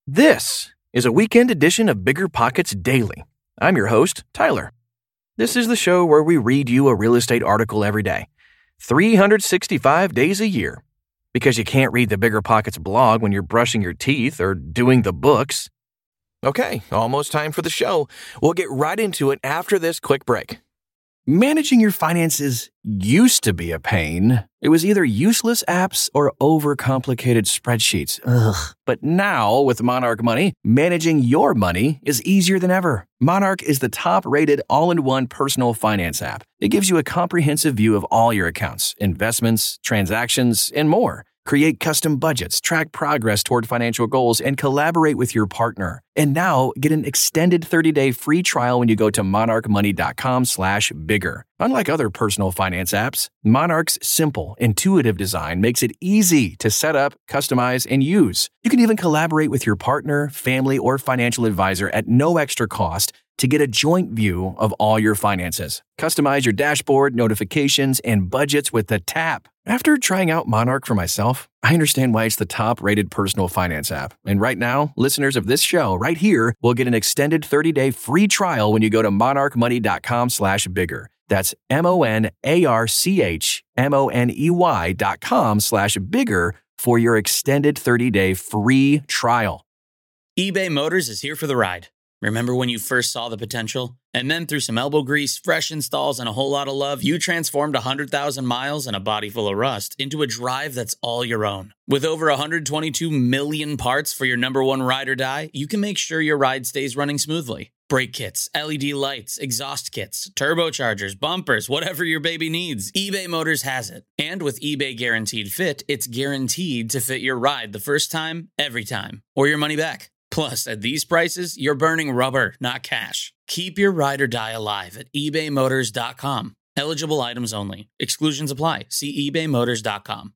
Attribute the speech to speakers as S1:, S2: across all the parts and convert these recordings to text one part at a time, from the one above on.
S1: This is a weekend edition of Bigger Pockets Daily. I'm your host, Tyler. This is the show where we read you a real estate article every day, 365 days a year, because you can't read the Bigger Pockets blog when you're brushing your teeth or doing the books. Okay, almost time for the show. We'll get right into it after this quick break. Managing your finances used to be a pain. It was either useless apps or overcomplicated spreadsheets. Ugh. But now, with Monarch Money, managing your money is easier than ever. Monarch is the top-rated all-in-one personal finance app. It gives you a comprehensive view of all your accounts, investments, transactions, and more. Create custom budgets, track progress toward financial goals, and collaborate with your partner. And now, get an extended 30-day free trial when you go to monarchmoney.com/bigger. Unlike other personal finance apps, Monarch's simple, intuitive design makes it easy to set up, customize, and use. You can even collaborate with your partner, family, or financial advisor at no extra cost to get a joint view of all your finances. Customize your dashboard, notifications, and budgets with a tap. After trying out Monarch for myself, I understand why it's the top-rated personal finance app. And right now, listeners of this show right here will get an extended 30-day free trial when you go to monarchmoney.com/bigger. That's monarchmoney.com/bigger for your extended 30-day free trial.
S2: eBay Motors is here for the ride. Remember when you first saw the potential? And then through some elbow grease, fresh installs, and a whole lot of love, you transformed 100,000 miles and a body full of rust into a drive that's all your own. With over 122 million parts for your number one ride or die, you can make sure your ride stays running smoothly. Brake kits, LED lights, exhaust kits, turbochargers, bumpers, whatever your baby needs, eBay Motors has it. And with eBay Guaranteed Fit, it's guaranteed to fit your ride the first time, every time, or your money back. Plus, at these prices, you're burning rubber, not cash. Keep your ride or die alive at ebaymotors.com. Eligible items only. Exclusions apply. See ebaymotors.com.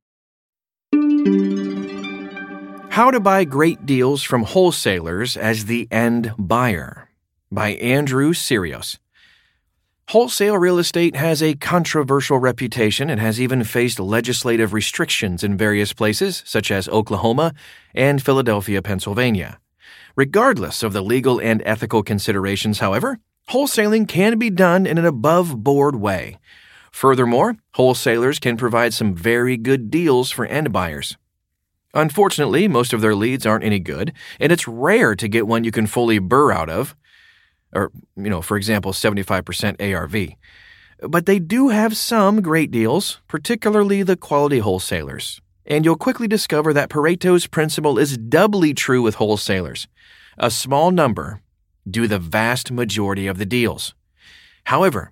S1: How to Buy Great Deals from Wholesalers as the End Buyer by Andrew Sirios. Wholesale real estate has a controversial reputation and has even faced legislative restrictions in various places, such as Oklahoma and Philadelphia, Pennsylvania. Regardless of the legal and ethical considerations, however, wholesaling can be done in an above-board way. Furthermore, wholesalers can provide some very good deals for end buyers. Unfortunately, most of their leads aren't any good, and it's rare to get one you can fully burr out of, or, for example, 75% ARV. But they do have some great deals, particularly the quality wholesalers. And you'll quickly discover that Pareto's principle is doubly true with wholesalers. A small number do the vast majority of the deals. However,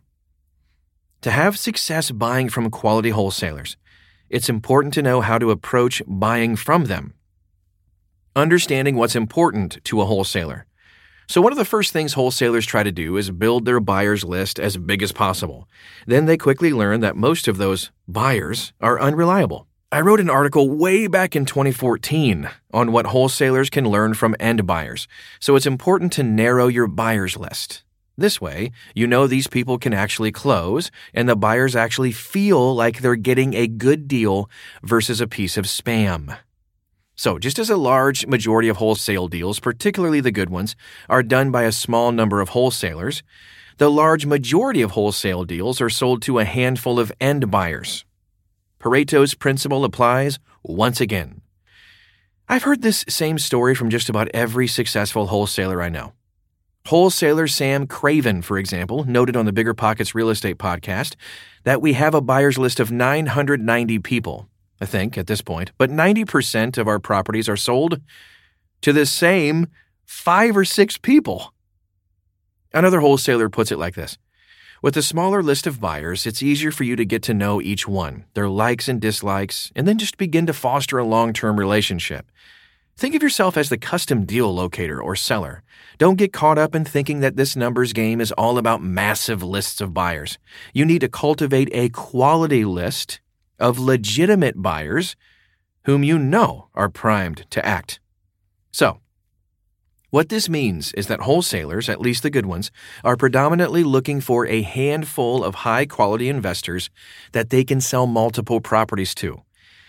S1: to have success buying from quality wholesalers, it's important to know how to approach buying from them. Understanding what's important to a wholesaler. So one of the first things wholesalers try to do is build their buyers list as big as possible. Then they quickly learn that most of those buyers are unreliable. I wrote an article way back in 2014 on what wholesalers can learn from end buyers, so it's important to narrow your buyers list. This way, you know these people can actually close, and the buyers actually feel like they're getting a good deal versus a piece of spam. So, just as a large majority of wholesale deals, particularly the good ones, are done by a small number of wholesalers, the large majority of wholesale deals are sold to a handful of end buyers. Pareto's principle applies once again. I've heard this same story from just about every successful wholesaler I know. Wholesaler Sam Craven, for example, noted on the Bigger Pockets Real Estate podcast that we have a buyer's list of 990 people, I think, at this point, but 90% of our properties are sold to the same 5 or 6 people. Another wholesaler puts it like this. With a smaller list of buyers, it's easier for you to get to know each one, their likes and dislikes, and then just begin to foster a long-term relationship. Think of yourself as the custom deal locator or seller. Don't get caught up in thinking that this numbers game is all about massive lists of buyers. You need to cultivate a quality list of legitimate buyers whom you know are primed to act. So, what this means is that wholesalers, at least the good ones, are predominantly looking for a handful of high-quality investors that they can sell multiple properties to.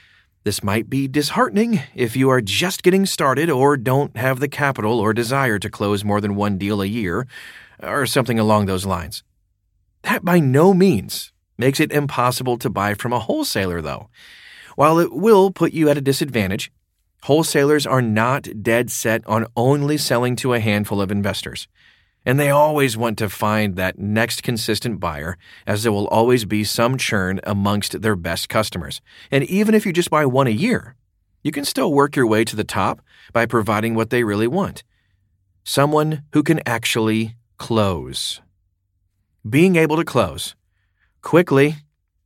S1: This might be disheartening if you are just getting started or don't have the capital or desire to close more than one deal a year, or something along those lines. That by no means makes it impossible to buy from a wholesaler, though. While it will put you at a disadvantage, wholesalers are not dead set on only selling to a handful of investors. And they always want to find that next consistent buyer, as there will always be some churn amongst their best customers. And even if you just buy one a year, you can still work your way to the top by providing what they really want. Someone who can actually close. Being able to close quickly.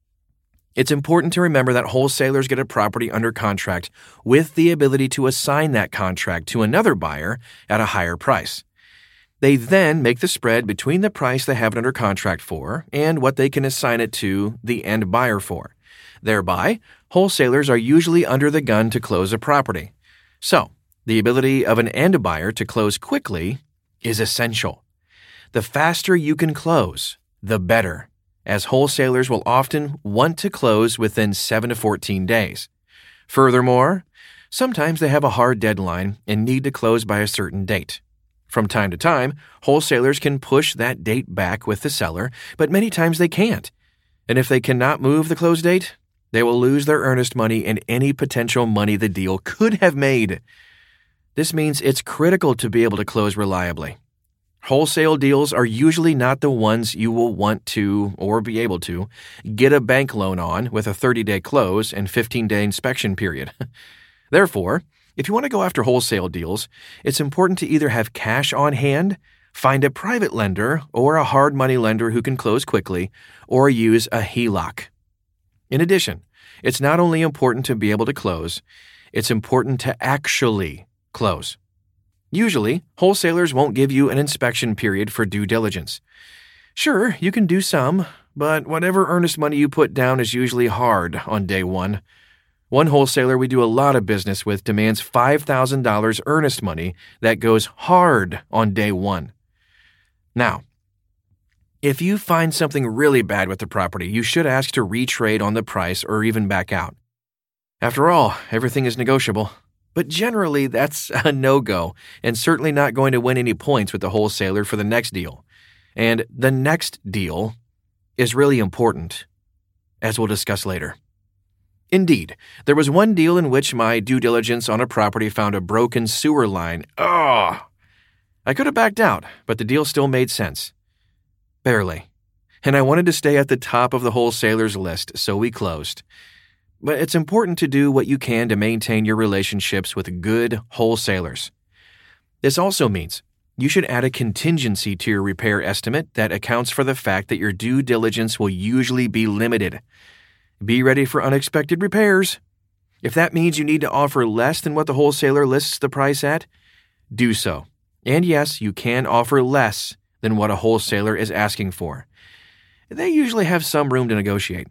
S1: It's important to remember that wholesalers get a property under contract with the ability to assign that contract to another buyer at a higher price. They then make the spread between the price they have it under contract for and what they can assign it to the end buyer for. Thereby, wholesalers are usually under the gun to close a property. So, the ability of an end buyer to close quickly is essential. The faster you can close, the better, as wholesalers will often want to close within 7 to 14 days. Furthermore, sometimes they have a hard deadline and need to close by a certain date. From time to time, wholesalers can push that date back with the seller, but many times they can't. And if they cannot move the close date, they will lose their earnest money and any potential money the deal could have made. This means it's critical to be able to close reliably. Wholesale deals are usually not the ones you will want to, or be able to, get a bank loan on with a 30-day close and 15-day inspection period. Therefore, if you want to go after wholesale deals, it's important to either have cash on hand, find a private lender or a hard money lender who can close quickly, or use a HELOC. In addition, it's not only important to be able to close, it's important to actually close. Usually, wholesalers won't give you an inspection period for due diligence. Sure, you can do some, but whatever earnest money you put down is usually hard on day one. One wholesaler we do a lot of business with demands $5,000 earnest money that goes hard on day one. Now, if you find something really bad with the property, you should ask to retrade on the price or even back out. After all, everything is negotiable. But generally, that's a no-go and certainly not going to win any points with the wholesaler for the next deal. And the next deal is really important, as we'll discuss later. Indeed, there was one deal in which my due diligence on a property found a broken sewer line. I could have backed out, but the deal still made sense. Barely. And I wanted to stay at the top of the wholesaler's list, so we closed. But it's important to do what you can to maintain your relationships with good wholesalers. This also means you should add a contingency to your repair estimate that accounts for the fact that your due diligence will usually be limited. Be ready for unexpected repairs. If that means you need to offer less than what the wholesaler lists the price at, do so. And yes, you can offer less than what a wholesaler is asking for. They usually have some room to negotiate.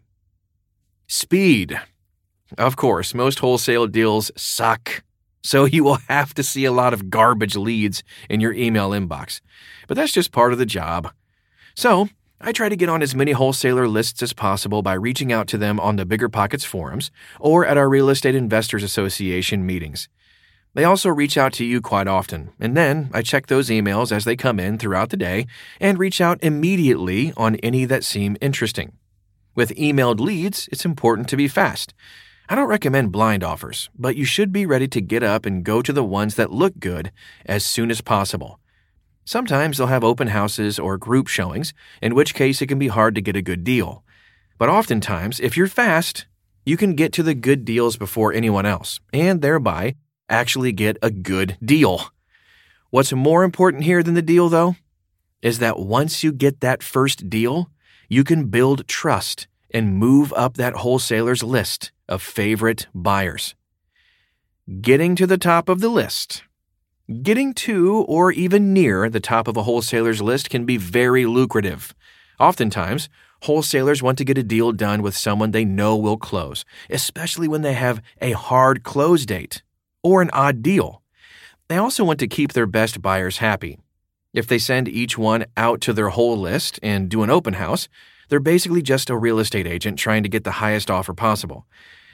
S1: Speed. Of course, most wholesale deals suck, so you will have to see a lot of garbage leads in your email inbox. But that's just part of the job. So, I try to get on as many wholesaler lists as possible by reaching out to them on the BiggerPockets forums or at our Real Estate Investors Association meetings. They also reach out to you quite often, and then I check those emails as they come in throughout the day and reach out immediately on any that seem interesting. With emailed leads, it's important to be fast. I don't recommend blind offers, but you should be ready to get up and go to the ones that look good as soon as possible. Sometimes they'll have open houses or group showings, in which case it can be hard to get a good deal. But oftentimes, if you're fast, you can get to the good deals before anyone else, and thereby actually get a good deal. What's more important here than the deal, though, is that once you get that first deal, you can build trust and move up that wholesaler's list of favorite buyers. Getting to the top of the list. Getting to or even near the top of a wholesaler's list can be very lucrative. Oftentimes, wholesalers want to get a deal done with someone they know will close, especially when they have a hard close date or an odd deal. They also want to keep their best buyers happy. If they send each one out to their whole list and do an open house, they're basically just a real estate agent trying to get the highest offer possible.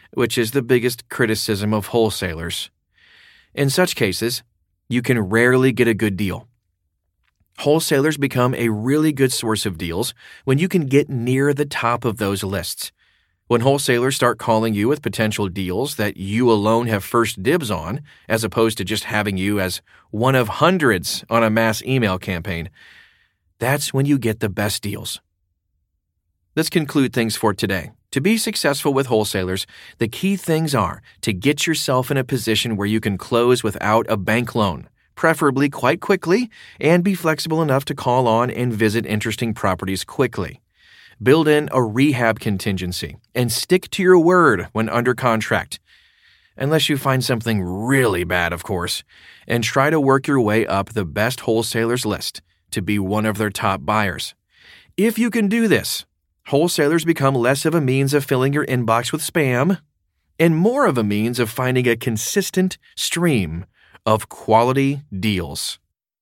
S1: which is the biggest criticism of wholesalers. In such cases, you can rarely get a good deal. Wholesalers become a really good source of deals when you can get near the top of those lists. When wholesalers start calling you with potential deals that you alone have first dibs on, as opposed to just having you as one of hundreds on a mass email campaign, that's when you get the best deals. Let's conclude things for today. To be successful with wholesalers, the key things are to get yourself in a position where you can close without a bank loan, preferably quite quickly, and be flexible enough to call on and visit interesting properties quickly. Build in a rehab contingency and stick to your word when under contract. Unless you find something really bad, of course, and try to work your way up the best wholesalers list to be one of their top buyers. If you can do this, wholesalers become less of a means of filling your inbox with spam and more of a means of finding a consistent stream of quality deals.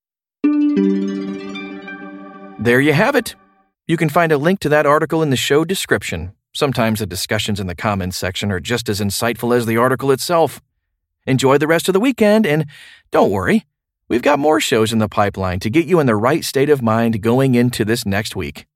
S1: There you have it. You can find a link to that article in the show description. Sometimes the discussions in the comments section are just as insightful as the article itself. Enjoy the rest of the weekend, and don't worry, we've got more shows in the pipeline to get you in the right state of mind going into this next week.